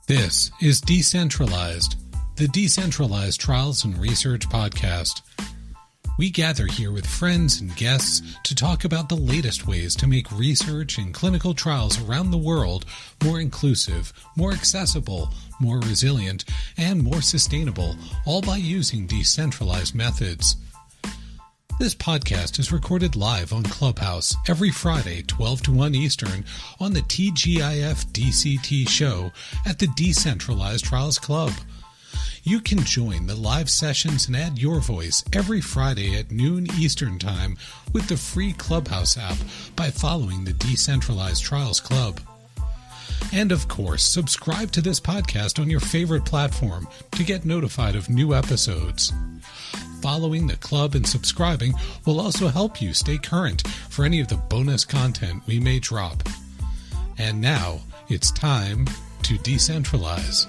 This is Decentralized, the Decentralized Trials and Research Podcast. We gather here with friends and guests to talk about the latest ways to make research and clinical trials around the world more inclusive, more accessible, more resilient, and more sustainable, all by using decentralized methods. This podcast is recorded live on Clubhouse every Friday, 12 to 1 Eastern, on the TGIF DCT show at the Decentralized Trials Club. You can join the live sessions and add your voice every Friday at noon Eastern Time with the free Clubhouse app by following the Decentralized Trials Club. And of course, subscribe to this podcast on your favorite platform to get notified of new episodes. Following the club and subscribing will also help you stay current for any of the bonus content we may drop. And now, it's time to decentralize.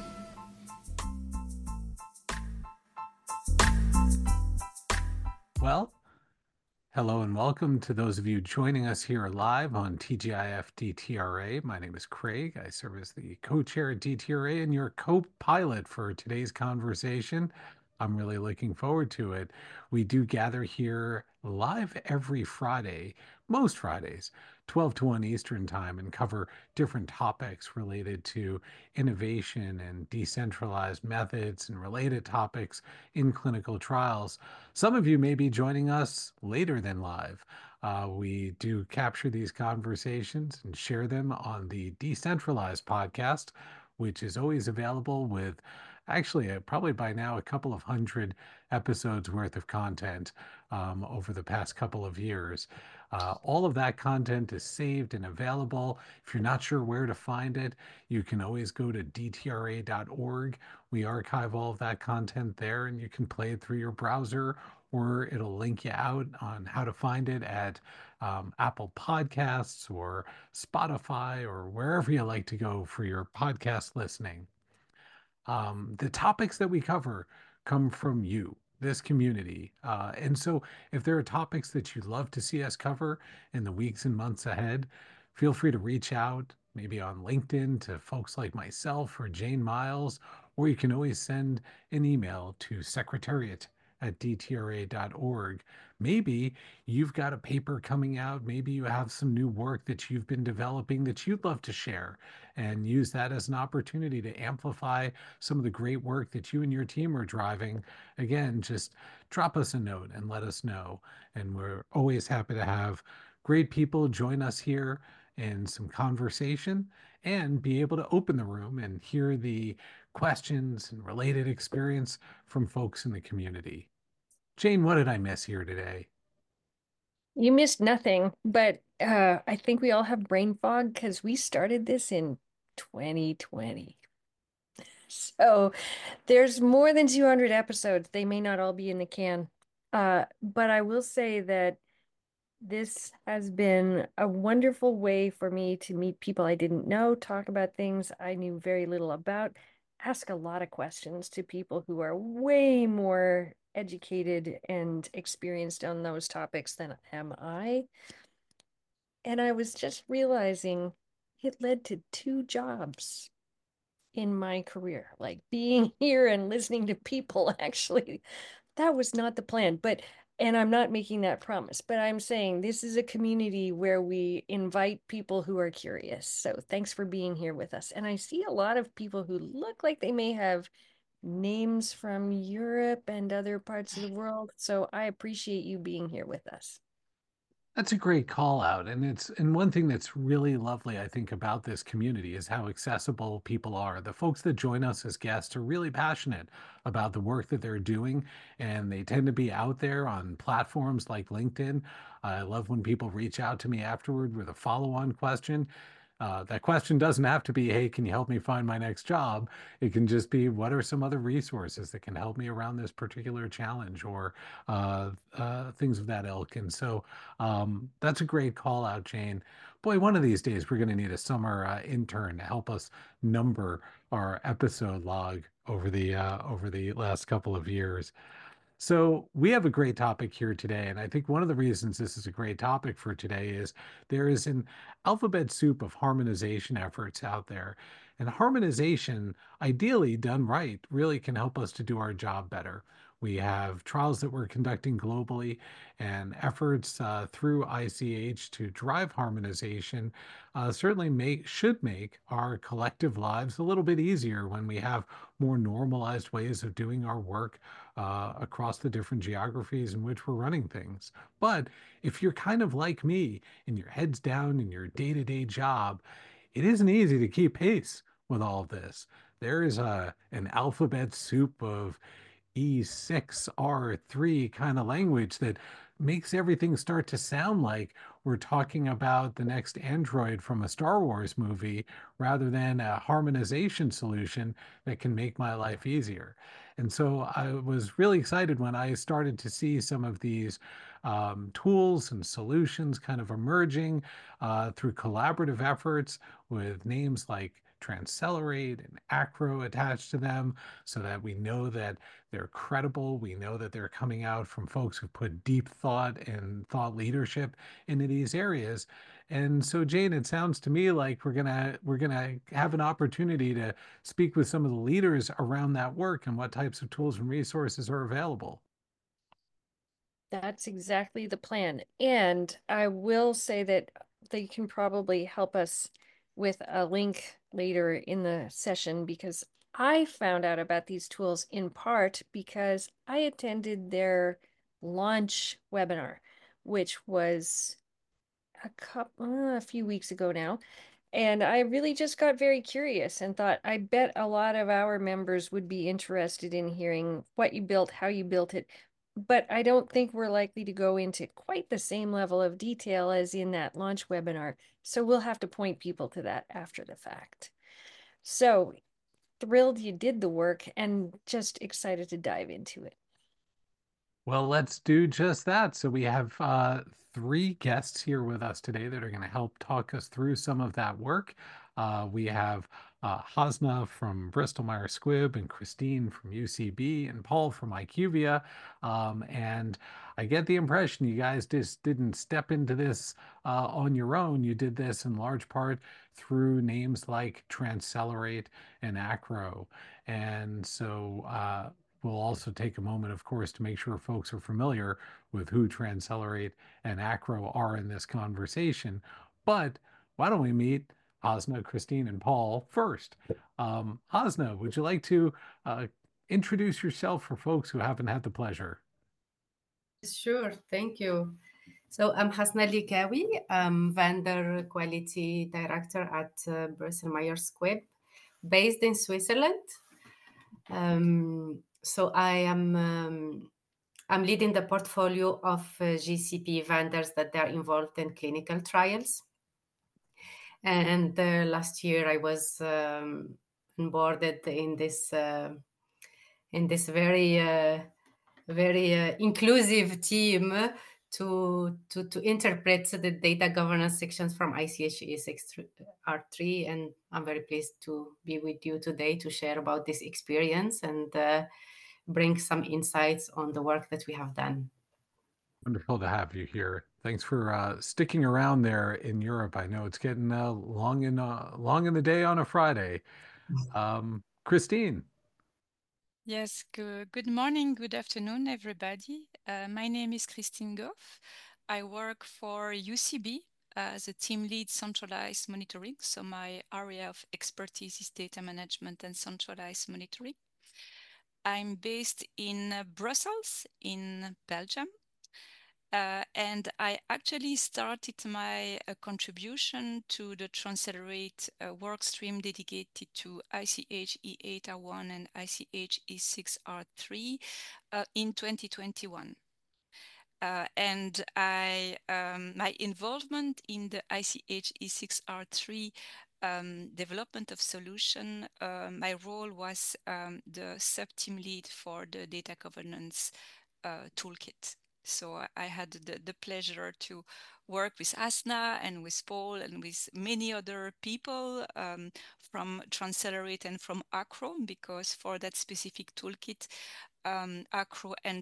Well, hello and welcome to those of you joining us here live on TGIF DTRA. My name is Craig. I serve as the co-chair at DTRA and your co-pilot for today's conversation. I'm really looking forward to it. We do gather here live every Friday, most Fridays, 12 to 1 Eastern Time, and cover different topics related to innovation and decentralized methods and related topics in clinical trials. Some of you may be joining us later than live. We do capture these conversations and share them on the Decentralized podcast, which is always available with actually probably by now a couple of hundred episodes worth of content over the past couple of years. All of that content is saved and available. If you're not sure where to find it, you can always go to dtra.org. We archive all of that content there, and you can play it through your browser, or it'll link you out on how to find it at Apple Podcasts or Spotify or wherever you like to go for your podcast listening. The topics that we cover come from you, this community. And so if there are topics that you'd love to see us cover in the weeks and months ahead, feel free to reach out, maybe on LinkedIn to folks like myself or Jane Miles, or you can always send an email to secretariat@dtra.org. Maybe you've got a paper coming out. Maybe you have some new work that you've been developing that you'd love to share and use that as an opportunity to amplify some of the great work that you and your team are driving. Again, just drop us a note and let us know. And we're always happy to have great people join us here in some conversation and be able to open the room and hear the questions and related experience from folks in the community. Jane, what did I miss here today? You missed nothing, but I think we all have brain fog because we started this in 2020. So there's more than 200 episodes. They may not all be in the can. But I will say that this has been a wonderful way for me to meet people I didn't know, talk about things I knew very little about, ask a lot of questions to people who are way more educated and experienced on those topics than am I. And I was just realizing it led to 2 jobs in my career, like being here and listening to people. Actually, that was not the plan, and I'm not making that promise, but I'm saying this is a community where we invite people who are curious. So thanks for being here with us. And I see a lot of people who look like they may have names from Europe and other parts of the world. So I appreciate you being here with us. That's a great call out. And one thing that's really lovely, I think, about this community is how accessible people are. The folks that join us as guests are really passionate about the work that they're doing, and they tend to be out there on platforms like LinkedIn. I love when people reach out to me afterward with a follow-on question. That question doesn't have to be, hey, can you help me find my next job? It can just be, what are some other resources that can help me around this particular challenge, or things of that ilk. And so that's a great call out, Jane. Boy, one of these days we're going to need a summer intern to help us number our episode log over the last couple of years. So we have a great topic here today, and I think one of the reasons this is a great topic for today is there is an alphabet soup of harmonization efforts out there. And harmonization, ideally done right, really can help us to do our job better. We have trials that we're conducting globally and efforts through ICH to drive harmonization certainly should make our collective lives a little bit easier when we have more normalized ways of doing our work across the different geographies in which we're running things. But if you're kind of like me and your head's down in your day-to-day job, it isn't easy to keep pace with all of this. There is an alphabet soup of E6R3 kind of language that makes everything start to sound like we're talking about the next android from a Star Wars movie rather than a harmonization solution that can make my life easier. And so I was really excited when I started to see some of these tools and solutions kind of emerging through collaborative efforts with names like Transcelerate and Acro attached to them so that we know that they're credible. We know that they're coming out from folks who put deep thought and thought leadership into these areas. And so, Jane, it sounds to me like we're gonna have an opportunity to speak with some of the leaders around that work and what types of tools and resources are available. That's exactly the plan. And I will say that they can probably help us with a link later in the session because I found out about these tools in part because I attended their launch webinar, which was a few weeks ago now. And I really just got very curious and thought, I bet a lot of our members would be interested in hearing what you built, how you built it. But I don't think we're likely to go into quite the same level of detail as in that launch webinar. So we'll have to point people to that after the fact. So thrilled you did the work and just excited to dive into it. Well, let's do just that. So we have three guests here with us today that are going to help talk us through some of that work. We have Hasna from Bristol Myers Squibb and Christine from UCB and Paul from IQVIA. And I get the impression you guys just didn't step into this on your own. You did this in large part through names like Transcelerate and Acro. And so we'll also take a moment, of course, to make sure folks are familiar with who Transcelerate and Acro are in this conversation. But why don't we meet Hasna, Christine, and Paul first? Hasna, would you like to introduce yourself for folks who haven't had the pleasure? Sure, thank you. So I'm Hasna Likawi. I'm Vendor Quality Director at Bristol Myers Squibb, based in Switzerland. So I'm leading the portfolio of GCP vendors that are involved in clinical trials. And last year I was onboarded in this very inclusive team to interpret the data governance sections from ICH E6R3. And I'm very pleased to be with you today to share about this experience and bring some insights on the work that we have done. Wonderful to have you here. Thanks for sticking around there in Europe. I know it's getting long in the day on a Friday. Christine. Yes, good morning, good afternoon, everybody. My name is Christine Goff. I work for UCB as a team lead centralized monitoring. So my area of expertise is data management and centralized monitoring. I'm based in Brussels, in Belgium. And I actually started my contribution to the Transcelerate work stream dedicated to ICH E8R1 and ICH E6R3 in 2021. And my involvement in the ICH E6R3 development of solution, my role was the sub-team lead for the data governance toolkit. So I had the pleasure to work with Asna and with Paul and with many other people from Transcelerate and from Acro, because for that specific toolkit, Acro and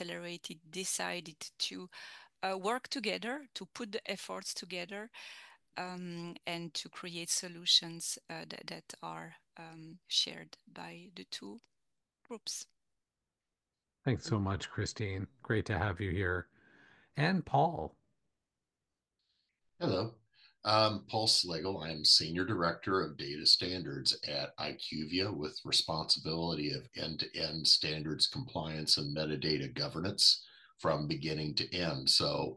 Transcelerate decided to work together, to put the efforts together and to create solutions that are shared by the two groups. Thanks so much, Christine. Great to have you here. And Paul. Hello. Paul Slagle. I'm Senior Director of Data Standards at IQVIA with responsibility of end-to-end standards compliance and metadata governance from beginning to end. So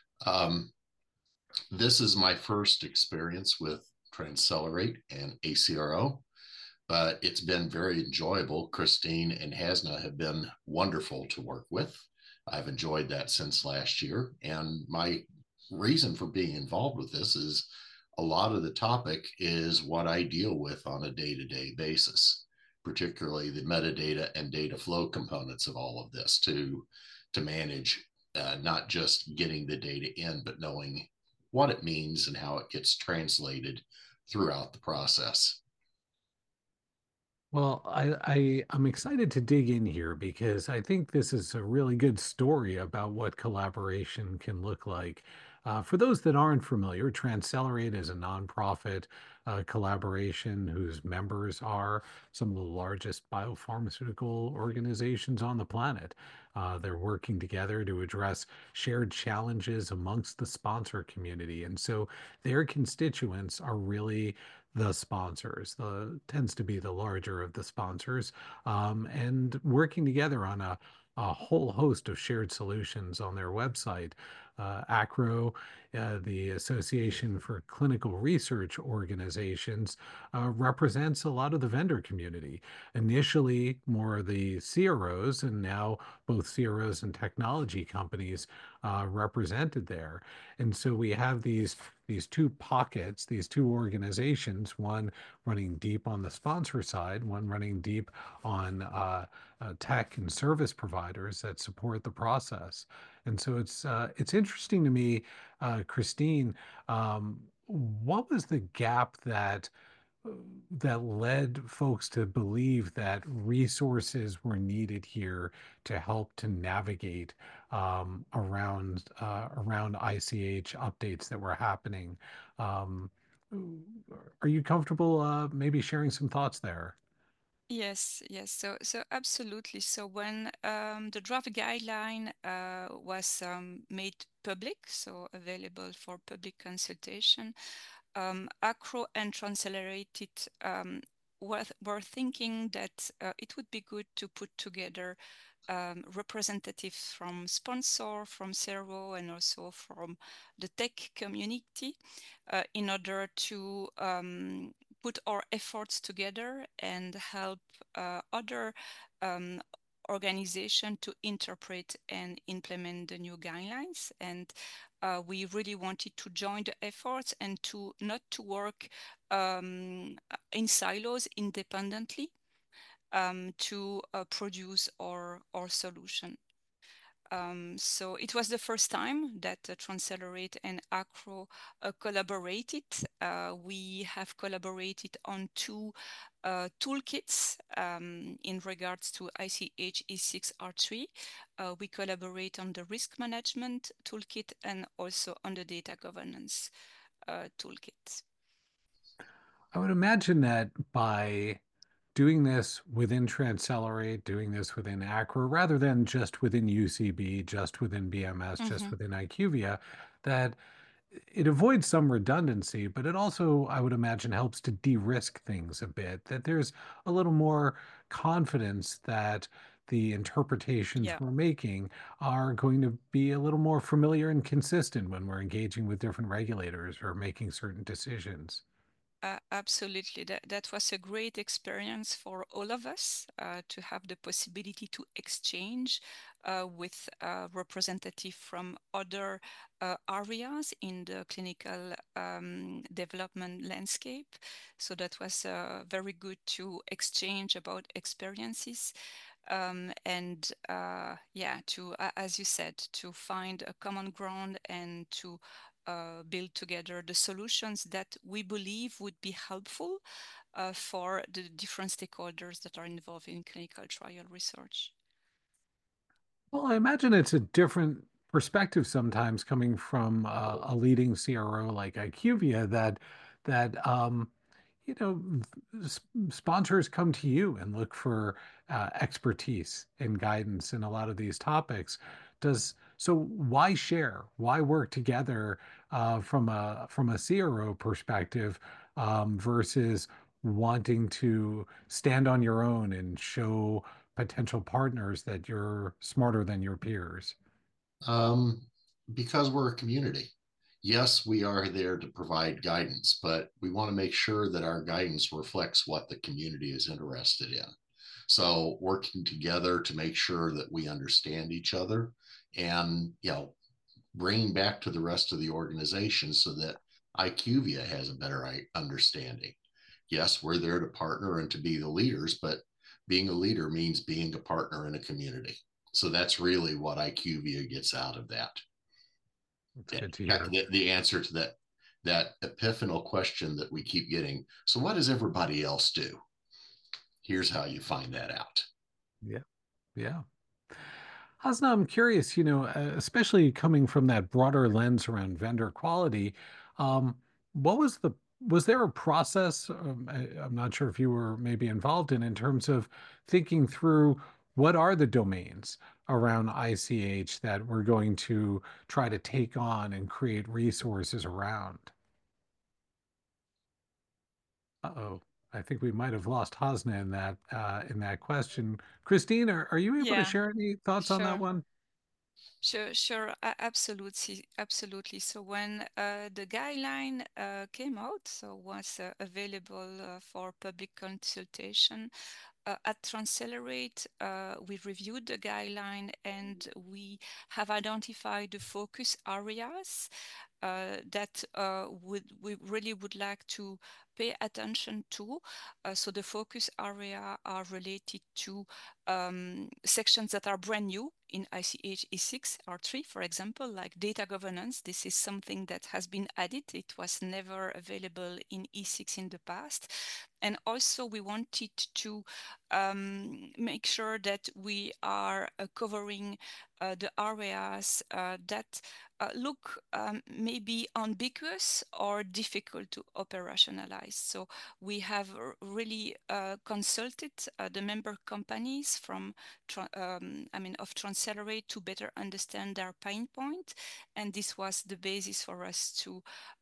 this is my first experience with Transcelerate and ACRO, but it's been very enjoyable. Christine and Hasna have been wonderful to work with. I've enjoyed that since last year. And my reason for being involved with this is a lot of the topic is what I deal with on a day-to-day basis, particularly the metadata and data flow components of all of this to manage not just getting the data in, but knowing what it means and how it gets translated throughout the process. Well, I'm excited to dig in here because I think this is a really good story about what collaboration can look like. For those that aren't familiar, Transcelerate is a nonprofit collaboration whose members are some of the largest biopharmaceutical organizations on the planet. They're working together to address shared challenges amongst the sponsor community. And so their constituents are really the sponsors, the tends to be the larger of the sponsors, and working together on a whole host of shared solutions on their website. ACRO, the Association for Clinical Research Organizations, represents a lot of the vendor community. Initially, more of the CROs, and now both CROs and technology companies represented there. And so we have these two pockets, these two organizations, one running deep on the sponsor side, one running deep on tech and service providers that support the process. And so it's interesting to me, Christine, what was the gap that led folks to believe that resources were needed here to help to navigate around ICH updates that were happening. Um, are you comfortable maybe sharing some thoughts there? Yes, yes. So absolutely. So when the draft guideline was made public, so available for public consultation, ACRO and Transcelerated were thinking that it would be good to put together representatives from sponsor, from CRO, and also from the tech community in order to put our efforts together and help other organization to interpret and implement the new guidelines. And we really wanted to join the efforts and to not to work in silos independently to produce our solution. So it was the first time that Transcelerate and ACRO collaborated. We have collaborated on two toolkits in regards to ICH E6R3. We collaborate on the risk management toolkit and also on the data governance toolkit. I would imagine that by doing this within Transcelerate, doing this within ACRO, rather than just within UCB, just within BMS, just within IQVIA, that it avoids some redundancy, but it also, I would imagine, helps to de-risk things a bit, that there's a little more confidence that the interpretations Yeah. we're making are going to be a little more familiar and consistent when we're engaging with different regulators or making certain decisions. Absolutely. That was a great experience for all of us to have the possibility to exchange with representative from other areas in the clinical development landscape. So that was very good to exchange about experiences. And yeah, to, as you said, to find a common ground and to build together the solutions that we believe would be helpful for the different stakeholders that are involved in clinical trial research. Well, I imagine it's a different perspective sometimes coming from a leading CRO like IQVIA that you know, sponsors come to you and look for expertise and guidance in a lot of these topics. So why share? Why work together from a CRO perspective versus wanting to stand on your own and show potential partners that you're smarter than your peers? Um, because we're a community. Yes, we are there to provide guidance, but we want to make sure that our guidance reflects what the community is interested in. So working together to make sure that we understand each other and, bringing back to the rest of the organization so that IQVIA has a better understanding. Yes, we're there to partner and to be the leaders, but being a leader means being a partner in a community. So that's really what IQVIA gets out of that. That's good to hear. The answer to that epiphanal question that we keep getting. So what does everybody else do? Here's how you find that out. Yeah. Yeah. Hasna, I'm curious, especially coming from that broader lens around vendor quality, what was there a process, I'm not sure if you were maybe involved in terms of thinking through what are the domains around ICH that we're going to try to take on and create resources around? Uh-oh. I think we might have lost Hasna in that question. Christine, are you able to Yeah, share any thoughts on that sure. one? Sure, absolutely, absolutely. So when the guideline came out, so was available for public consultation at Transcelerate, we reviewed the guideline and we have identified the focus areas that we really would like to pay attention to. So the focus area are related to sections that are brand new in ICH E6 R3, for example, like data governance. This is something that has been added. It was never available in E6 in the past. And also we wanted to make sure that we are covering the areas that look maybe ambiguous or difficult to operationalize. So we have really consulted the member companies from of Transcelerate to better understand their pain point, and this was the basis for us to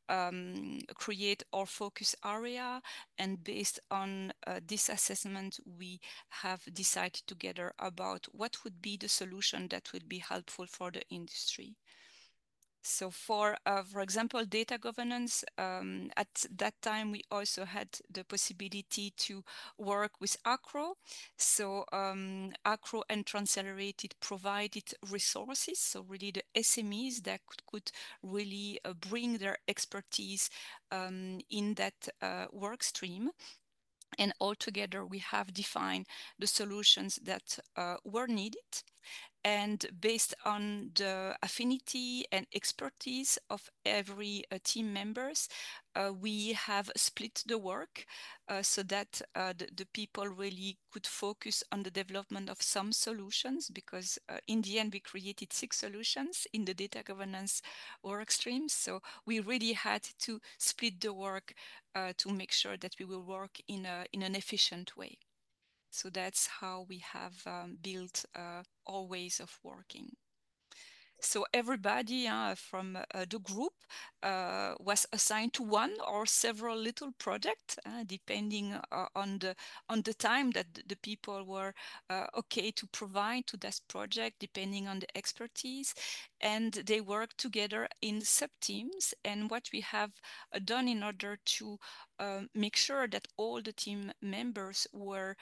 create our focus area. And based on this assessment, we have decided together about what would be the solution that would be helpful for the industry. So for example, data governance, at that time, we also had the possibility to work with Acro. So Acro and Transcelerated provided resources, so really the SMEs that could really bring their expertise in that work stream. And altogether, we have defined the solutions that were needed. And based on the affinity and expertise of every team members, we have split the work so that the people really could focus on the development of some solutions, because in the end we created 6 solutions in the data governance work streams. So we really had to split the work to make sure that we will work in an efficient way. So that's how we have built our ways of working. So everybody from the group was assigned to one or several little projects, depending on the time that the people were okay to provide to that project, depending on the expertise. And they worked together in sub-teams. And what we have done in order to make sure that all the team members were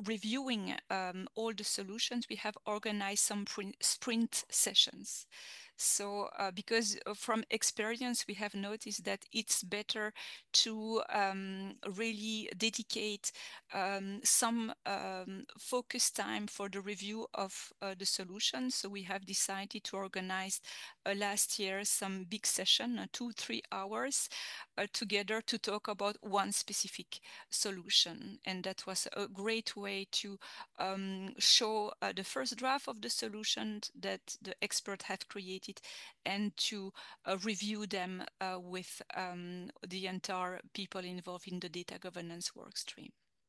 reviewing all the solutions, we have organized some sprint sessions. So because from experience, we have noticed that it's better to really dedicate some focus time for the review of the solution. So we have decided to organize last year some big session, 2-3 hours together to talk about one specific solution. And that was a great way to show the first draft of the solution that the expert have created and to review them with the entire people involved in the data governance work stream.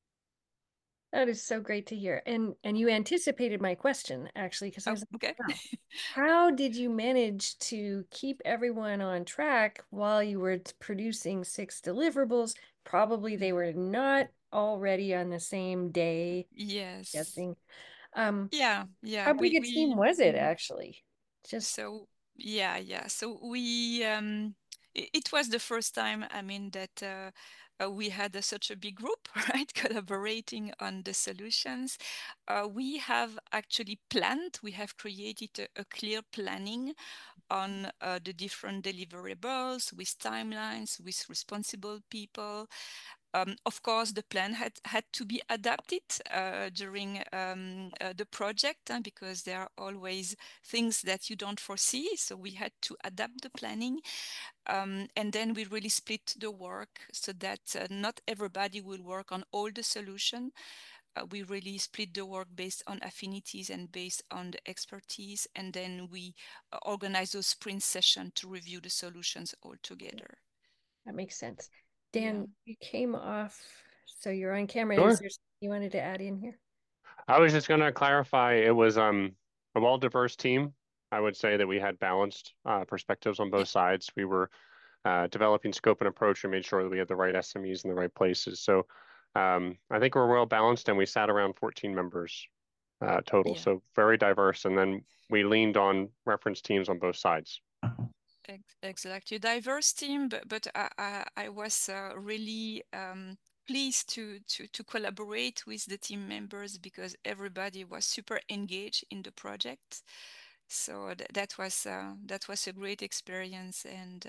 That is so great to hear. And you anticipated my question, actually, because I was like, okay. wow, how did you manage to keep everyone on track while you were producing 6 deliverables? Probably they were not already on the same day, Yes. guessing. Yeah. How big a team was it, Mhm. actually? Just So yeah. So we it was the first time, I mean, that we had such a big group, right, collaborating on the solutions. We have actually planned, we have created a clear planning on the different deliverables with timelines, with responsible people. Of course, the plan had to be adapted during the project because there are always things that you don't foresee. So we had to adapt the planning. And then we really split the work so that not everybody will work on all the solution. We really split the work based on affinities and based on the expertise. And then we organize those sprint sessions to review the solutions all together. that makes sense. Dan, Yeah. you came off, so you're on camera. Sure. Is there something you wanted to add in here? I was just going to clarify, it was a well-diverse team. I would say that we had balanced perspectives on both sides. We were developing scope and approach and made sure that we had the right SMEs in the right places. So I think we're well balanced, and we sat around 14 members total. Yeah. So very diverse. And then we leaned on reference teams on both sides. Exactly, diverse team, but I was really pleased to collaborate with the team members because everybody was super engaged in the project. So that was a great experience, and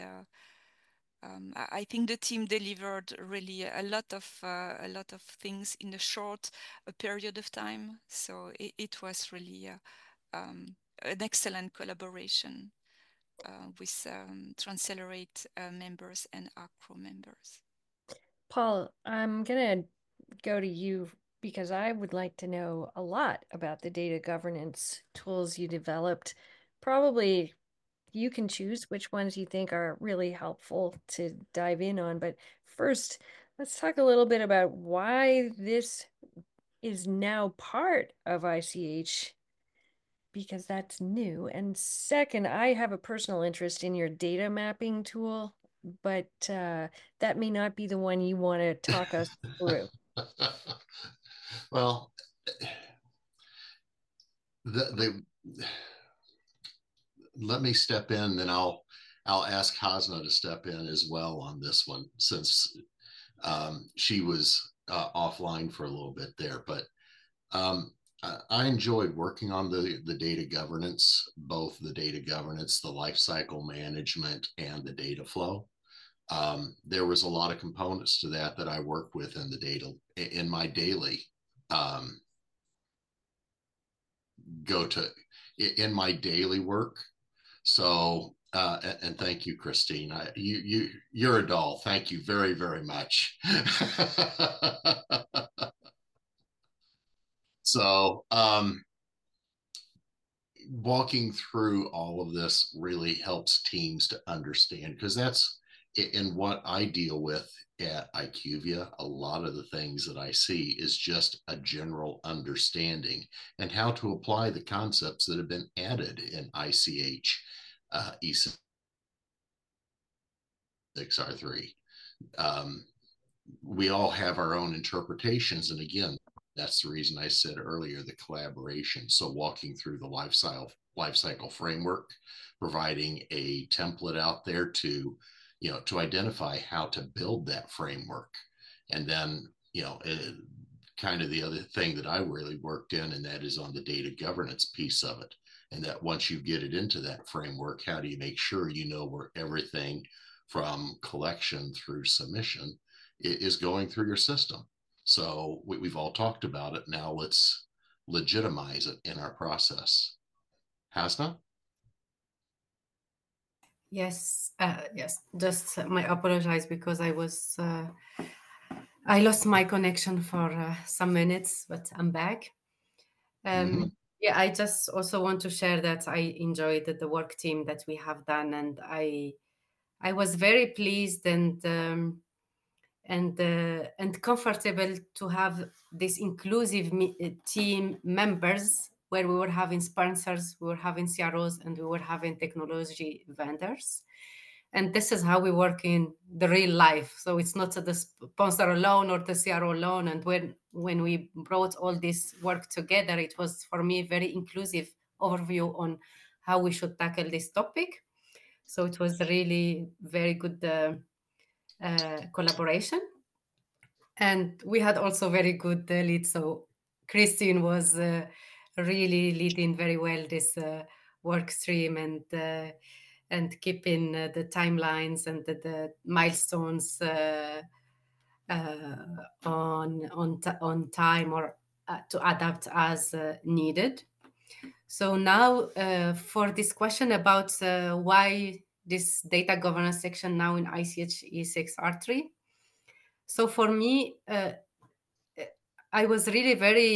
I think the team delivered really a lot of things in a short period of time. So it was really an excellent collaboration with Transcelerate members and ACRO members. Paul, I'm going to go to you because I would like to know a lot about the data governance tools you developed. Probably you can choose which ones you think are really helpful to dive in on. But first, let's talk a little bit about why this is now part of ICH, because that's new. And second, I have a personal interest in your data mapping tool, but that may not be the one you want to talk us through. Well, the let me step in, then I'll ask Hasna to step in as well on this one, since she was offline for a little bit there. But I enjoyed working on the data governance, both the data governance, the lifecycle management, and the data flow. There was a lot of components to that I work with in the data in my daily in my daily work. So and thank you, Christine. You're a doll. Thank you very, very much. So walking through all of this really helps teams to understand, because that's in what I deal with at IQVIA. A lot of the things that I see is just a general understanding and how to apply the concepts that have been added in ICH E6R3. We all have our own interpretations, and again, that's the reason I said earlier the collaboration. So walking through the lifecycle framework, providing a template out there to identify how to build that framework. And then kind of the other thing that I really worked in, and that is on the data governance piece of it. And that once you get it into that framework, how do you make sure you know where everything from collection through submission is going through your system? So we've all talked about it. Now let's legitimize it in our process. Hasna? Yes, yes. Just my apologize because I lost my connection for some minutes, but I'm back. Yeah, I just also want to share that I enjoyed the work team that we have done, and I was very pleased and comfortable to have this inclusive team members where we were having sponsors, we were having CROs, and we were having technology vendors. And this is how we work in the real life. So it's not the sponsor alone or the CRO alone. And when we brought all this work together, it was for me a very inclusive overview on how we should tackle this topic. So it was really very good collaboration. And we had also very good lead. So Christine was really leading very well this work stream and keeping the timelines and the milestones on time or to adapt as needed. So now for this question about why this data governance section now in ICH E6R3. So for me, I was really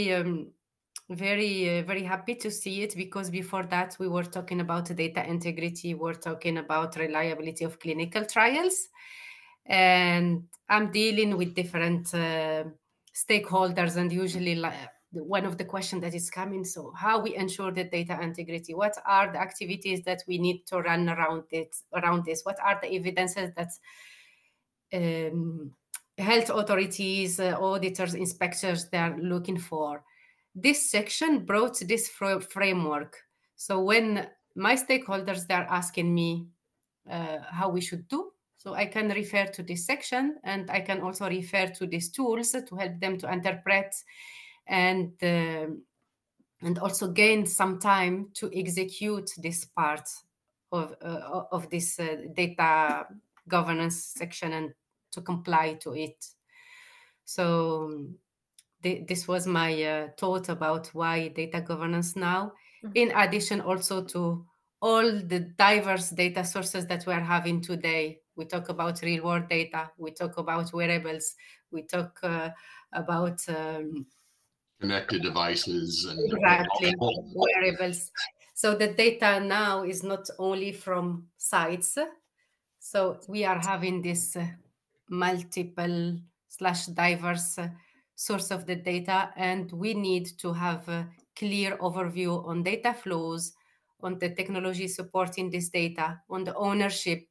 very happy to see it, because before that we were talking about data integrity, we're talking about reliability of clinical trials, and I'm dealing with different stakeholders, and usually one of the questions that is coming, so how we ensure the data integrity, what are the activities that we need to run around this, what are the evidences that health authorities, auditors, inspectors, they're looking for. This section brought this framework. So when my stakeholders, they're asking me how we should do, so I can refer to this section, and I can also refer to these tools to help them to interpret and also gain some time to execute this part of this data governance section and to comply to it. So this was my thought about why data governance now, in addition also to all the diverse data sources that we are having today. We talk about real world data, we talk about wearables, we talk about connected devices and exactly wearables. So the data now is not only from sites. So we are having this multiple / diverse source of the data, and we need to have a clear overview on data flows, on the technology supporting this data, on the ownership,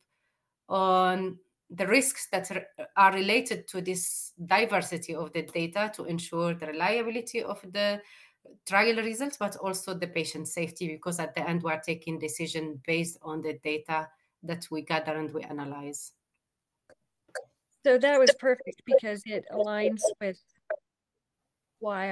on the risks that are related to this diversity of the data to ensure the reliability of the trial results, but also the patient safety, because at the end we're taking decision based on the data that we gather and we analyze. So that was perfect, because it aligns with why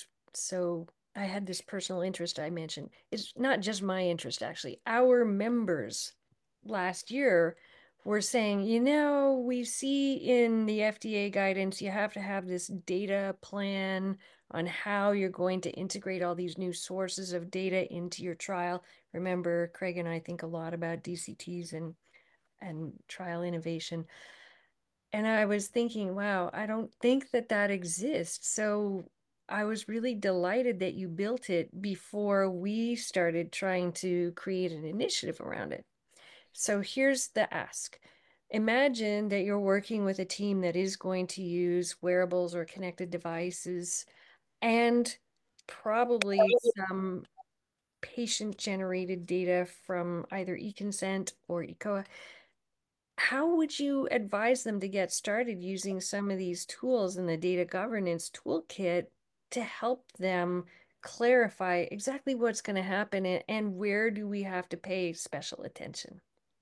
I had this personal interest I mentioned. It's not just my interest, actually. Our members last year were saying, we see in the FDA guidance, you have to have this data plan on how you're going to integrate all these new sources of data into your trial. Remember, Craig and I think a lot about DCTs and trial innovation. And I was thinking, wow, I don't think that exists. So I was really delighted that you built it before we started trying to create an initiative around it. So here's the ask. Imagine that you're working with a team that is going to use wearables or connected devices and probably some patient-generated data from either eConsent or eCOA. How would you advise them to get started using some of these tools in the data governance toolkit to help them clarify exactly what's going to happen and where do we have to pay special attention?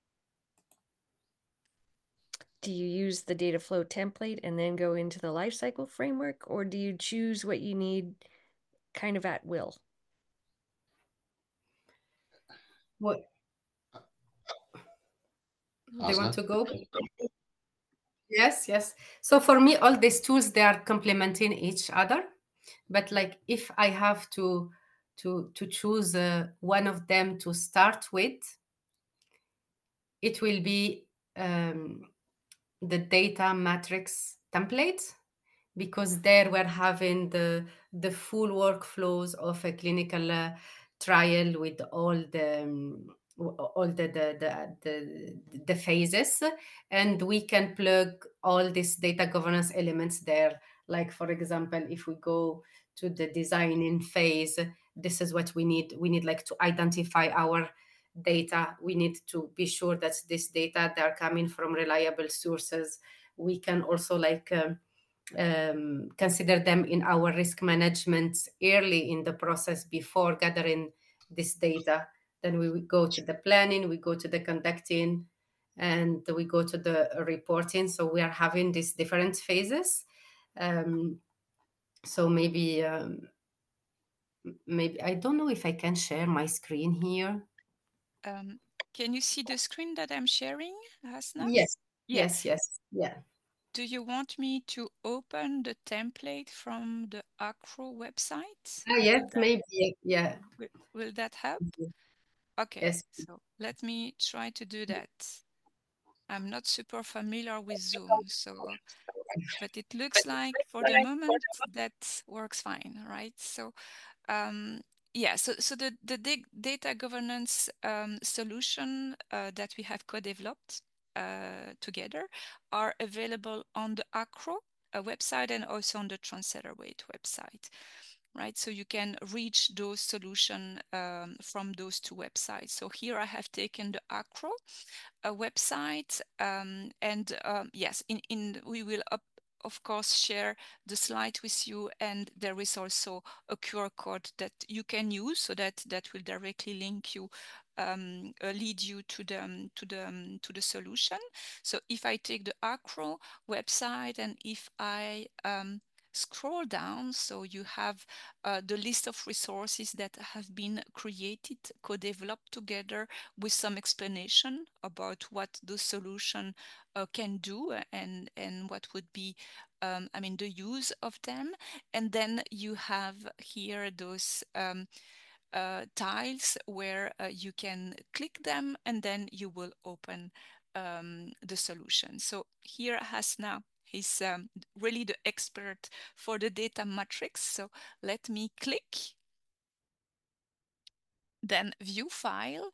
Do you use the data flow template and then go into the lifecycle framework, or do you choose what you need kind of at will? What? They want to go? Yes, yes. So for me, all these tools, they are complementing each other. But like if I have to choose one of them to start with, it will be the data matrix template, because there we're having the full workflows of a clinical trial with all the phases, and we can plug all these data governance elements there. Like, for example, if we go to the designing phase, this is what we need. We need like to identify our data. We need to be sure that this data, they're coming from reliable sources. We can also like consider them in our risk management early in the process before gathering this data. Then we would go to the planning, we go to the conducting, and we go to the reporting. So we are having these different phases. So maybe I don't know if I can share my screen here. Can you see the screen that I'm sharing, Hasna? Yes. Yeah. Yes. Yeah. Do you want me to open the template from the ACRO website? Yes, maybe. Yeah. Will that help? Okay, Yes. so let me try to do that. I'm not super familiar with Zoom, so, but it looks like for the moment that works fine, right? So, yeah, so the data governance solution that we have co-developed together are available on the ACRO website and also on the TranslatRate website, right? So you can reach those solutions from those two websites. So here I have taken the ACRO website, and yes, we will of course share the slide with you, and there is also a QR code that you can use, so that will directly link you, lead you to the solution. So if I take the ACRO website and if I scroll down, so you have the list of resources that have been created, co-developed together with some explanation about what the solution can do, and what would be I mean the use of them. And then you have here those tiles where you can click them, and then you will open the solution. So here Hasna is really the expert for the data matrix. So let me click, then view file.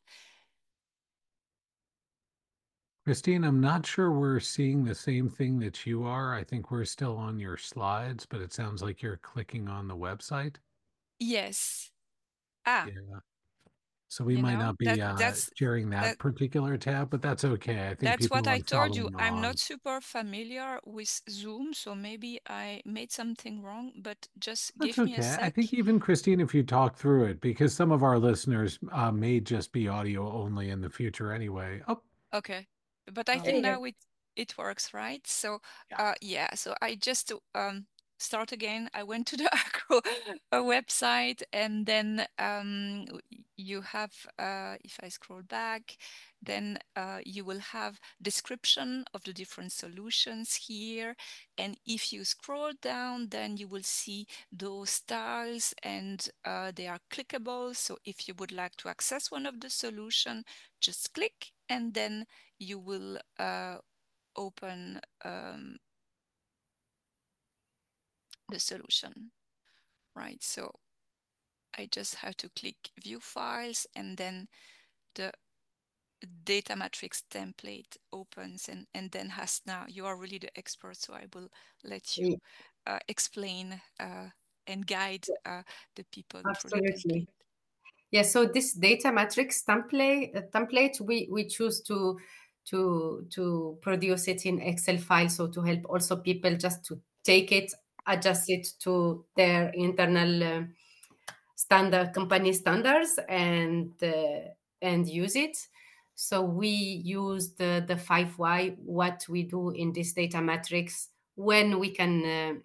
Christine, I'm not sure we're seeing the same thing that you are. I think we're still on your slides, but it sounds like you're clicking on the website. Yes. Yeah. So we might not be sharing that particular tab, but that's okay. I think that's people what I are told you. following I'm along. not super familiar with Zoom, so maybe I made something wrong, but just That's give me a okay. I sec. think even Christine, if you talk through it, because some of our listeners may just be audio only in the future anyway. Oh, Okay, but I There think you go. now it works, right? So yeah. yeah, so I just start again. I went to the ACRO website, and then you have if I scroll back, then you will have description of the different solutions here, and if you scroll down, then you will see those tiles, and they are clickable. So if you would like to access one of the solution, just click, and then you will open the solution, right? So I just have to click view files, and then the data matrix template opens, and then Hasna, you are really the expert, so I will let you explain and guide the people through the template. Yeah, so this data matrix template we choose to produce it in Excel file, so to help also people just to take it, adjust it to their internal company standards, and use it. So we use the 5Y, what we do in this data matrix, when we can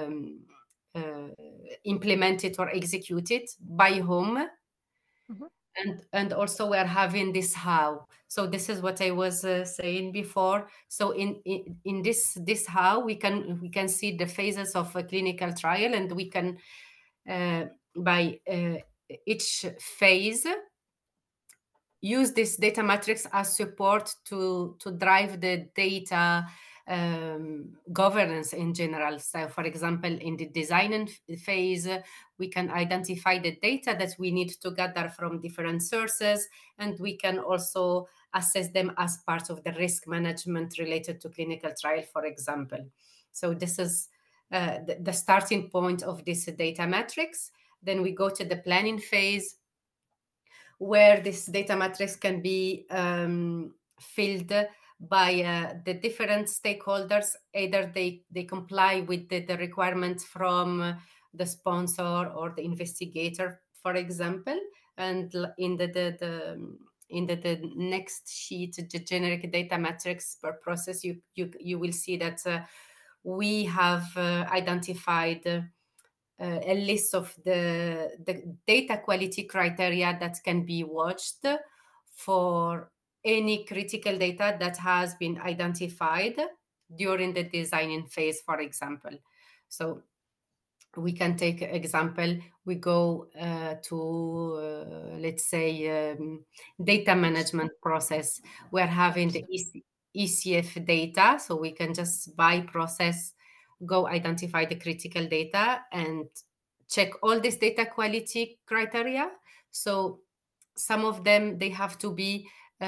implement it or execute it by whom. And also we're having this how. So this is what I was saying before. So in this how we can see the phases of a clinical trial, and we can by each phase use this data matrix as support to drive the data governance in general. So for example, in the design phase, we can identify the data that we need to gather from different sources, and we can also assess them as part of the risk management related to clinical trial, for example. So this is the starting point of this data matrix. Then we go to the planning phase, where this data matrix can be filled by the different stakeholders. Either they comply with the requirements from the sponsor or the investigator, for example. And in the next sheet, the generic data matrix per process, you will see that we have identified a list of the data quality criteria that can be watched for any critical data that has been identified during the designing phase, for example. So we can take example, we go to, let's say, data management process. We're having the ECF data, so we can just by process go identify the critical data and check all this data quality criteria. So some of them, they have to be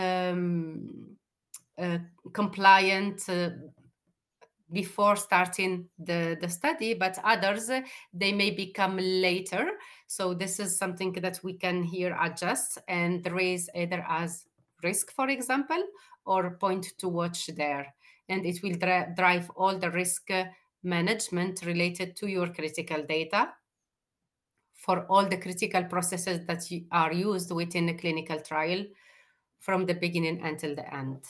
compliant before starting the study, but others, they may become later. So this is something that we can here adjust and raise either as risk, for example, or point to watch there. And it will drive all the risk management related to your critical data for all the critical processes that are used within a clinical trial from the beginning until the end.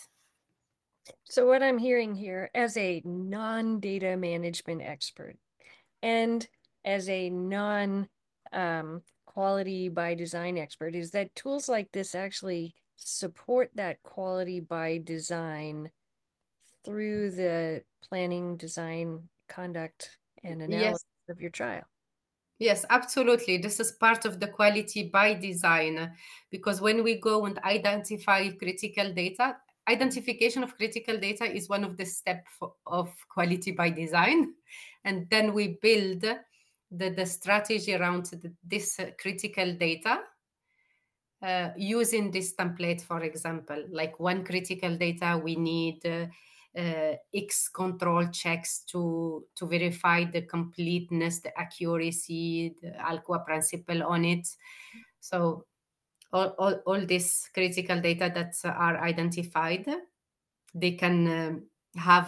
So what I'm hearing here, as a non-data management expert and as a non-quality by design expert, is that tools like this actually support that quality by design through the planning, design, conduct, and analysis of your trial. Yes, absolutely. This is part of the quality by design, because when we go and identify critical data, identification of critical data is one of the steps of quality by design. And then we build the strategy around this critical data using this template, for example. Like one critical data, we need X control checks to verify the completeness, the accuracy, the Alcoa principle on it. So all this critical data that are identified, they can have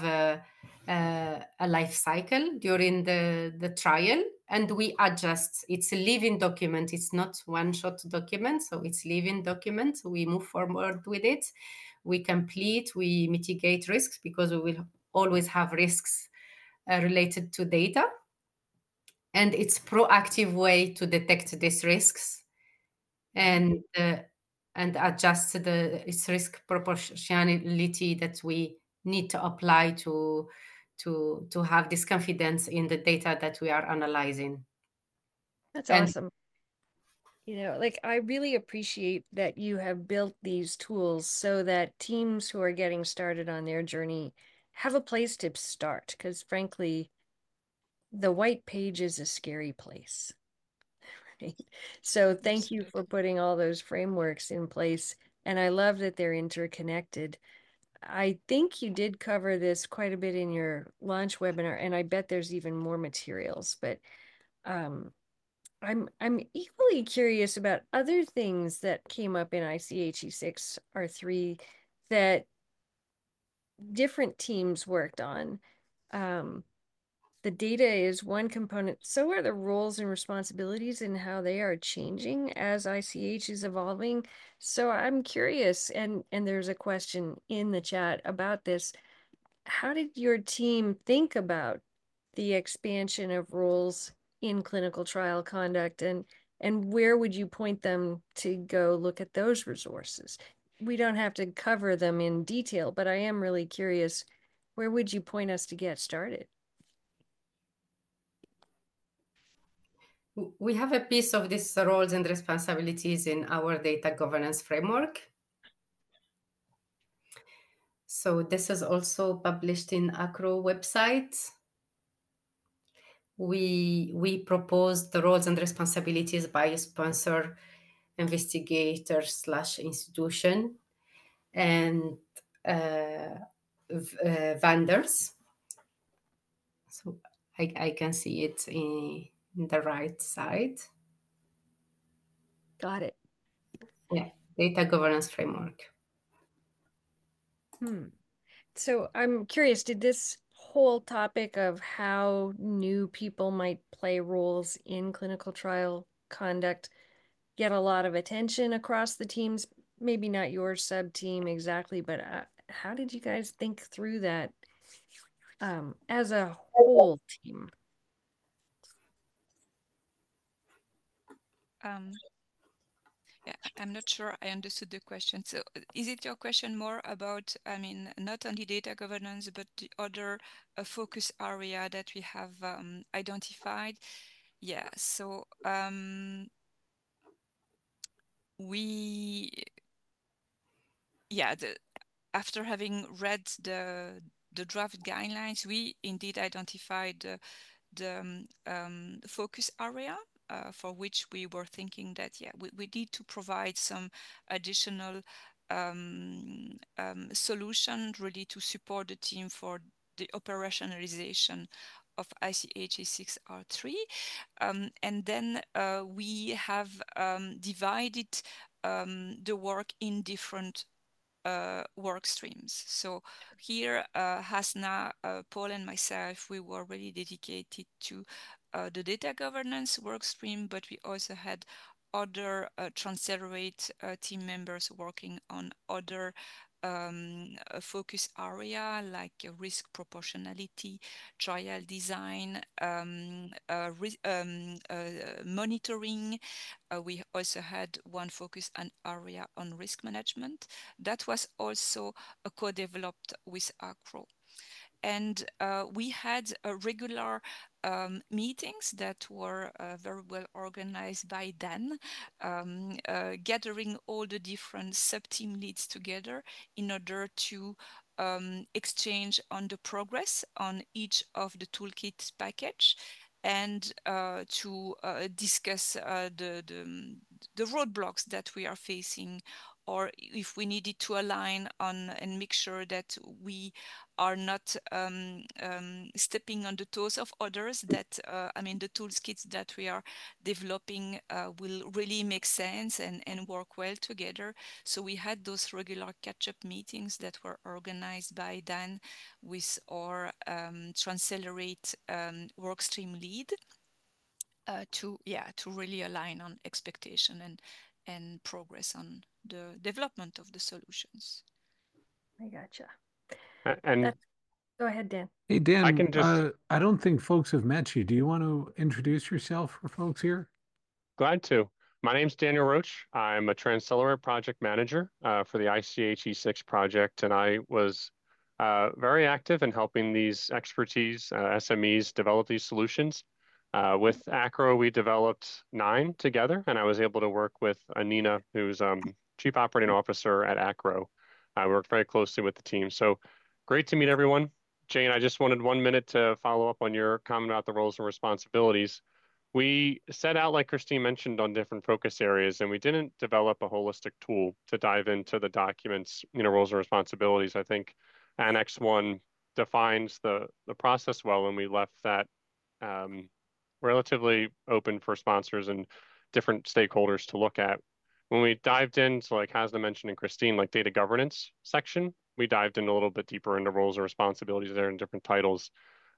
a life cycle during the trial, and we adjust. It's a living document. It's not one-shot document, so it's living document. We move forward with it. We complete, we mitigate risks, because we will always have risks related to data. And it's proactive way to detect these risks and adjust its risk proportionality that we need to apply to have this confidence in the data that we are analyzing. That's awesome. You know, like, I really appreciate that you have built these tools so that teams who are getting started on their journey have a place to start, because frankly, the white page is a scary place. Right? So thank you for putting all those frameworks in place. And I love that they're interconnected. I think you did cover this quite a bit in your launch webinar, and I bet there's even more materials, but I'm equally curious about other things that came up in ICH E6R3 that different teams worked on. The data is one component. So are the roles and responsibilities and how they are changing as ICH is evolving. So I'm curious, and there's a question in the chat about this. How did your team think about the expansion of roles in clinical trial conduct, and And where would you point them to go look at those resources? We don't have to cover them in detail, but I am really curious, where would you point us to get started? We have a piece of these roles and responsibilities in our data governance framework. So this is also published in ACRO website. We propose the roles and responsibilities by sponsor, investigator / institution, and vendors. So I can see it in the right side. Got it. Yeah, data governance framework. So I'm curious, did this whole topic of how new people might play roles in clinical trial conduct get a lot of attention across the teams? Maybe not your sub team exactly, but how did you guys think through that as a whole team? Yeah, I'm not sure I understood the question. So is it your question more about, I mean, not only data governance, but the other focus area that we have identified? Yeah, so after having read the draft guidelines, we indeed identified the focus area for which we were thinking that, yeah, we need to provide some additional solution really to support the team for the operationalization of ICH E6R3. And then we have divided the work in different work streams. So here, Hasna, Paul, and myself, we were really dedicated to the data governance work stream, but we also had other Transcelerate team members working on other focus area like risk proportionality, trial design, monitoring. We also had one focus an area on risk management that was also co-developed with ACRO. And we had regular meetings that were very well organized by Dan, gathering all the different sub-team leads together in order to exchange on the progress on each of the toolkit package and to discuss the roadblocks that we are facing, or if we needed to align on and make sure that we are not stepping on the toes of others, that I mean the toolkits that we are developing will really make sense and work well together. So we had those regular catch-up meetings that were organized by Dan with our Transcelerate workstream lead to really align on expectation and progress on the development of the solutions. I gotcha. And go ahead, Dan. Hey, Dan, I can just I don't think folks have met you. Do you want to introduce yourself for folks here? glad to. My name's Daniel Roach. I'm a Transcelerate project manager for the ICH E6 project, and I was very active in helping these expertise SMEs develop these solutions. With ACRO, we developed 9 together, and I was able to work with Anina, who's Chief Operating Officer at ACRO. I worked very closely with the team. So great to meet everyone. Jane, I just wanted 1 minute to follow up on your comment about the roles and responsibilities. We set out, like Christine mentioned, on different focus areas, and we didn't develop a holistic tool to dive into the documents, roles and responsibilities. I think Annex 1 defines the process well, and we left that relatively open for sponsors and different stakeholders to look at. When we dived into, like Hasna mentioned and Christine, like data governance section, we dived in a little bit deeper into roles and responsibilities there in different titles.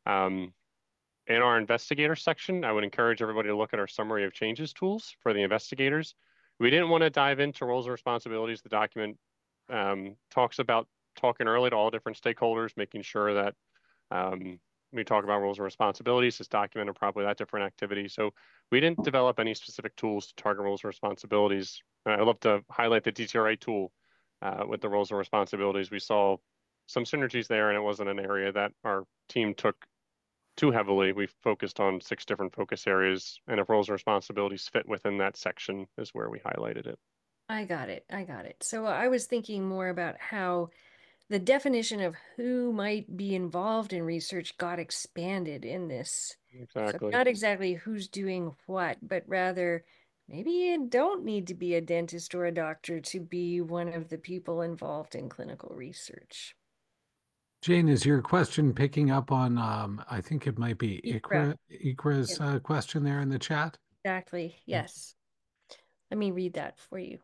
In our investigator section, I would encourage everybody to look at our summary of changes tools for the investigators. We didn't want to dive into roles and responsibilities. The document talks about talking early to all different stakeholders, making sure that we talk about roles and responsibilities, it's documented properly, that different activity. So we didn't develop any specific tools to target roles and responsibilities. I'd love to highlight the DTRA tool with the roles and responsibilities. We saw some synergies there, and it wasn't an area that our team took too heavily. We focused on 6 different focus areas, and if roles and responsibilities fit within that section is where we highlighted it. I got it. I got it. So I was thinking more about how the definition of who might be involved in research got expanded in this. Exactly. So not exactly who's doing what, but rather maybe you don't need to be a dentist or a doctor to be one of the people involved in clinical research. Jane, is your question picking up on, I think it might be Ikra's question there in the chat? Exactly. Yes. Let me read that for you.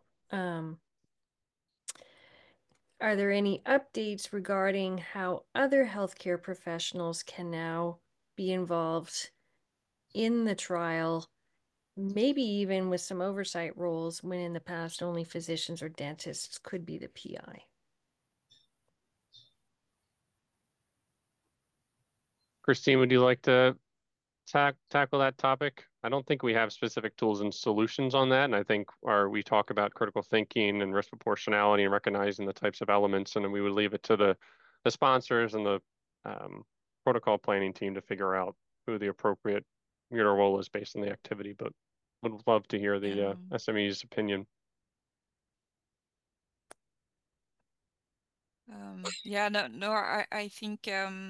Are there any updates regarding how other healthcare professionals can now be involved in the trial, maybe even with some oversight roles when in the past only physicians or dentists could be the PI? Christine, would you like to tackle that topic? I don't think we have specific tools and solutions on that. And I think we talk about critical thinking and risk proportionality and recognizing the types of elements, and then we would leave it to the sponsors and the protocol planning team to figure out who the appropriate role is based on the activity. But would love to hear the SME's opinion. I think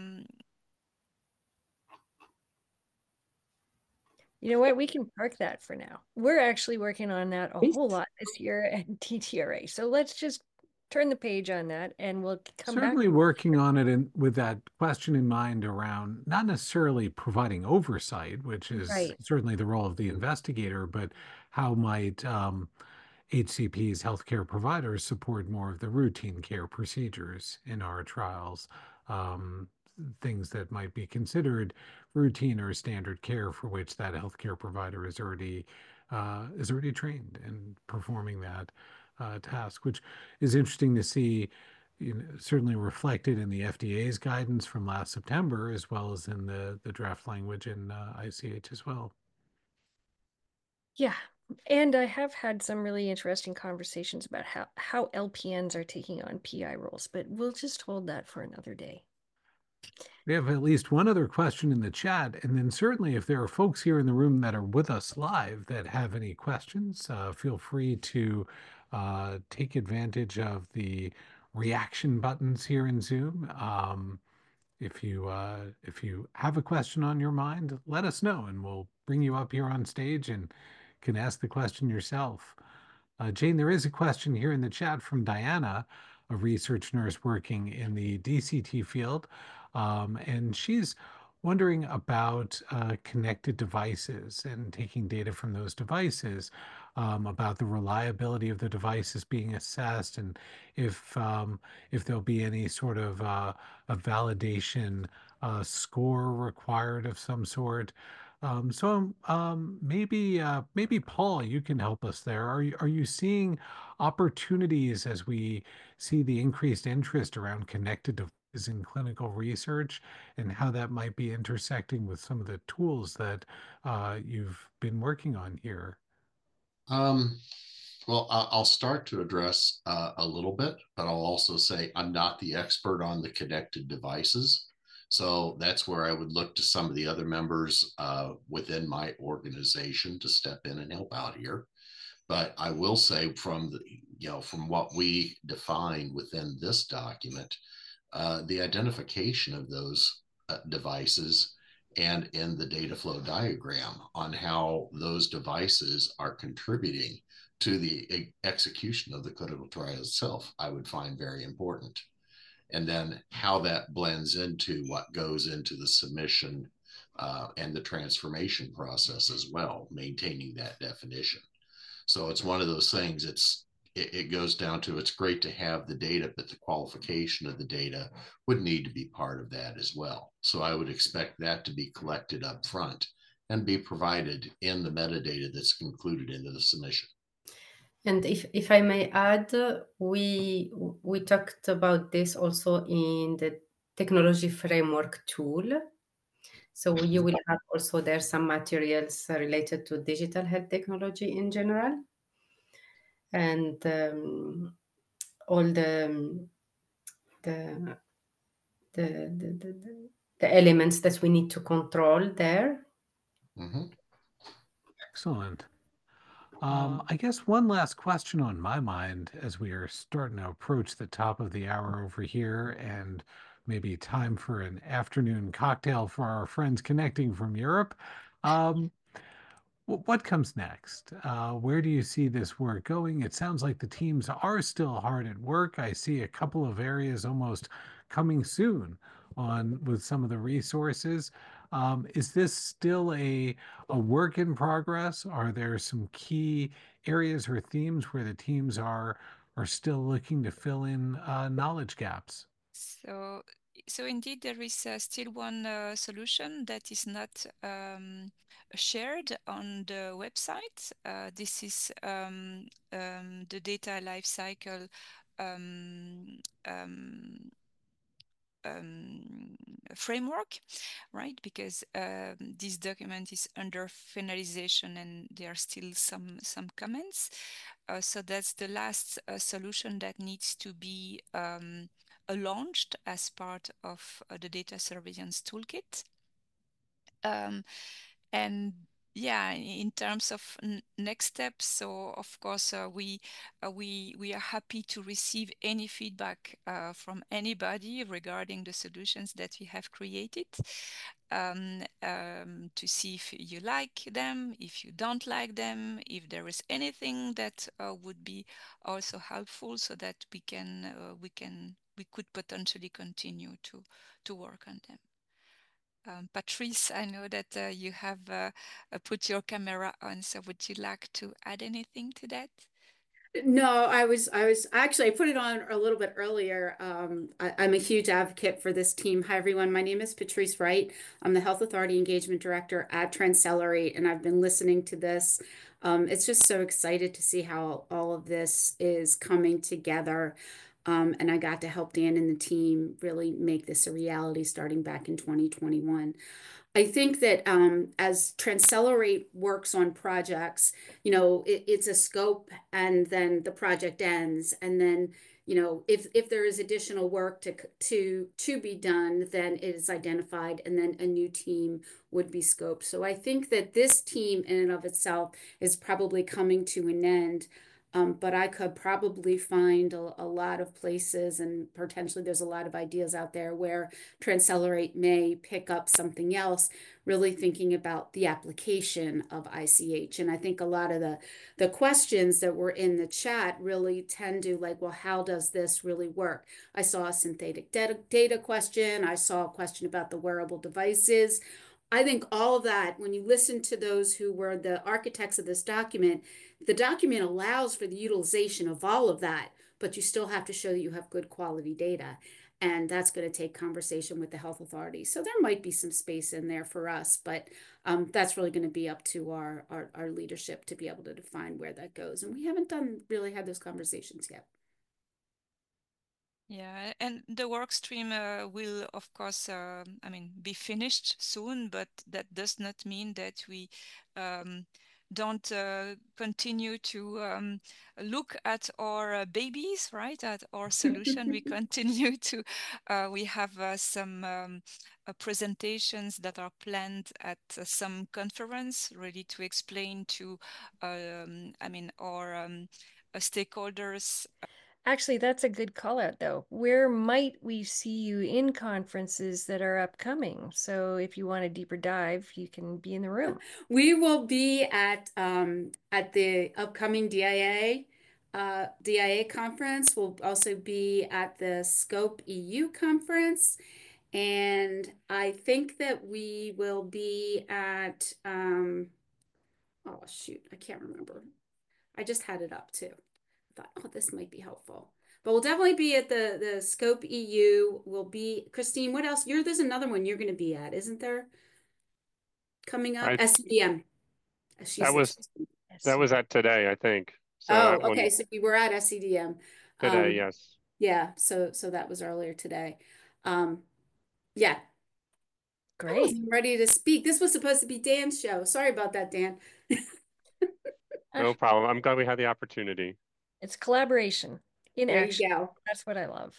you know what? We can park that for now. We're actually working on that a whole lot this year at DTRA. So let's just turn the page on that and we'll come back. Certainly working on it with that question in mind around not necessarily providing oversight, which is certainly the role of the investigator, but how might HCPs, healthcare providers, support more of the routine care procedures in our trials, things that might be considered routine or standard care for which that healthcare provider is already trained in performing that task, which is interesting to see, certainly reflected in the FDA's guidance from last September, as well as in the draft language in ICH as well. Yeah. And I have had some really interesting conversations about how LPNs are taking on PI roles, but we'll just hold that for another day. We have at least one other question in the chat, and then certainly if there are folks here in the room that are with us live that have any questions, feel free to take advantage of the reaction buttons here in Zoom. If you have a question on your mind, let us know, and we'll bring you up here on stage and can ask the question yourself. Jane, there is a question here in the chat from Diana, a research nurse working in the DCT field, and she's wondering about connected devices and taking data from those devices, about the reliability of the devices being assessed, and if there'll be any sort of a validation score required of some sort. Maybe Paul, you can help us there. Are you seeing opportunities as we see the increased interest around connected devices in clinical research, and how that might be intersecting with some of the tools that you've been working on here? Well, I'll start to address a little bit, but I'll also say I'm not the expert on the connected devices. So that's where I would look to some of the other members within my organization to step in and help out here. But I will say from what we define within this document, the identification of those devices and in the data flow diagram on how those devices are contributing to the execution of the clinical trial itself, I would find very important. And then how that blends into what goes into the submission and the transformation process as well, maintaining that definition. So it's one of those things, it goes down to, it's great to have the data, but the qualification of the data would need to be part of that as well. So I would expect that to be collected up front and be provided in the metadata that's included into the submission. And if I may add, we talked about this also in the technology framework tool So you will have also there some materials related to digital health technology in general, and all the the elements that we need to control there. Excellent. I guess one last question on my mind as we are starting to approach the top of the hour over here, and maybe time for an afternoon cocktail for our friends connecting from Europe. What comes next? Where do you see this work going? It sounds like the teams are still hard at work. I see a couple of areas almost coming soon on with some of the resources. Is this still a work in progress? Are there some key areas or themes where the teams are still looking to fill in knowledge gaps? So indeed, there is still one solution that is not shared on the website. This is the data lifecycle framework, right? Because this document is under finalization and there are still some comments. So that's the last solution that needs to be launched as part of the data surveillance toolkit. And yeah, in terms of next steps, so of course we are happy to receive any feedback from anybody regarding the solutions that we have created, to see if you like them, if you don't like them, if there is anything that would be also helpful, so that we could potentially continue to work on them. Patrice, I know that you have put your camera on, so would you like to add anything to that? No, I was actually, I put it on a little bit earlier. I'm a huge advocate for this team. Hi, everyone. My name is Patrice Wright. I'm the Health Authority Engagement Director at Transcelerate, and I've been listening to this. It's just so excited to see how all of this is coming together. And I got to help Dan and the team really make this a reality starting back in 2021. I think that as Transcelerate works on projects, it's a scope and then the project ends. And then, if there is additional work to be done, then it is identified and then a new team would be scoped. So I think that this team in and of itself is probably coming to an end. But I could probably find a lot of places, and potentially there's a lot of ideas out there where Transcelerate may pick up something else, really thinking about the application of ICH. And I think a lot of the questions that were in the chat really tend to like, well, how does this really work? I saw a synthetic data question. I saw a question about the wearable devices. I think all of that, when you listen to those who were the architects of this document, the document allows for the utilization of all of that, but you still have to show that you have good quality data. And that's going to take conversation with the health authority. So there might be some space in there for us, but that's really going to be up to our leadership to be able to define where that goes. And we haven't really had those conversations yet. Yeah, and the work stream will, of course, be finished soon, but that does not mean that we don't continue to look at our babies, right? At our solution. We continue to, we have some presentations that are planned at some conference, really to explain to, our stakeholders. Actually, that's a good call out, though. Where might we see you in conferences that are upcoming? So if you want a deeper dive, you can be in the room. We will be at the upcoming DIA conference. We'll also be at the Scope EU conference. And I think that we will be at, oh shoot, I can't remember. I just had it up too. I thought, oh, this might be helpful. But we'll definitely be at the Scope EU. We'll be, Christine, what else? There's another one you're going to be at, isn't there? Coming up, SCDM. That was at today, I think. So okay. So we were at SCDM today, yes. Yeah. So that was earlier today. Yeah. I great. wasn't ready to speak. This was supposed to be Dan's show. Sorry about that, Dan. No problem. I'm glad we had the opportunity. It's collaboration in There action. you go. That's what I love.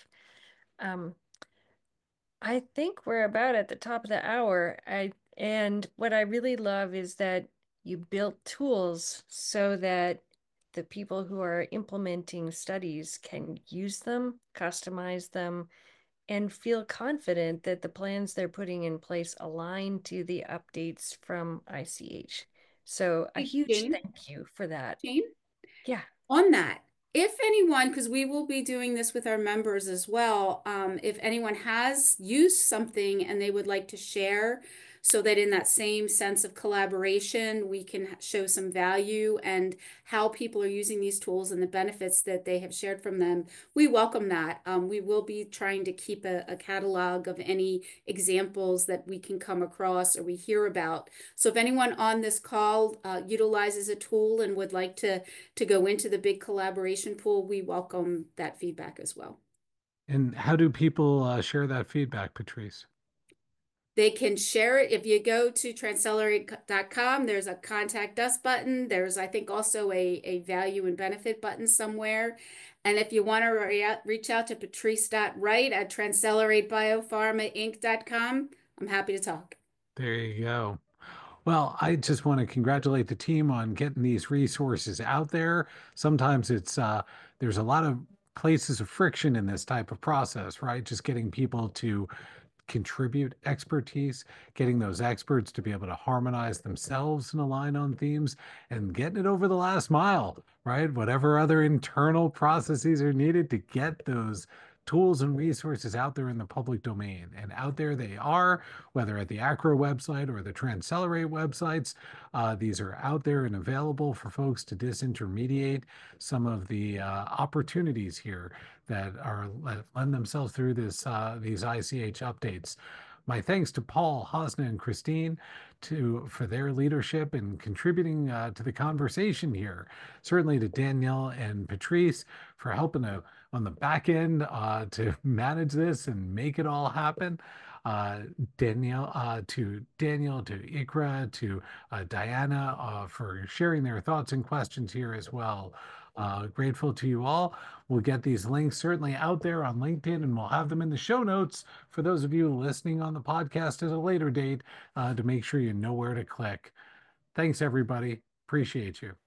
I think we're about at the top of the hour. And what I really love is that you built tools so that the people who are implementing studies can use them, customize them, and feel confident that the plans they're putting in place align to the updates from ICH. So a huge Jane? thank you for that. Jane? Yeah. On that, if anyone, because we will be doing this with our members as well, if anyone has used something and they would like to share, so that in that same sense of collaboration, we can show some value and how people are using these tools and the benefits that they have shared from them, we welcome that. We will be trying to keep a catalog of any examples that we can come across or we hear about. So if anyone on this call utilizes a tool and would like to go into the big collaboration pool, we welcome that feedback as well. And how do people share that feedback, Patrice? They can share it. If you go to transcelerate.com, there's a contact us button. There's, I think, also a value and benefit button somewhere. And if you want to reach out to patrice.wright at transceleratebiopharmainc.com, I'm happy to talk. There you go. Well, I just want to congratulate the team on getting these resources out there. Sometimes it's there's a lot of places of friction in this type of process, right? Just getting people to contribute expertise, getting those experts to be able to harmonize themselves and align on themes, and getting it over the last mile, right? Whatever other internal processes are needed to get those tools and resources out there in the public domain. And out there they are, whether at the ACRO website or the Transcelerate websites. These are out there and available for folks to disintermediate some of the opportunities here that lend themselves through these ICH updates. My thanks to Paul, Hosna, and Christine for their leadership and contributing to the conversation here. Certainly to Danielle and Patrice for helping on the back end to manage this and make it all happen. Danielle, to Ikra, to Diana for sharing their thoughts and questions here as well. Grateful to you all. We'll get these links certainly out there on LinkedIn, and we'll have them in the show notes for those of you listening on the podcast at a later date to make sure you know where to click. Thanks, everybody. Appreciate you.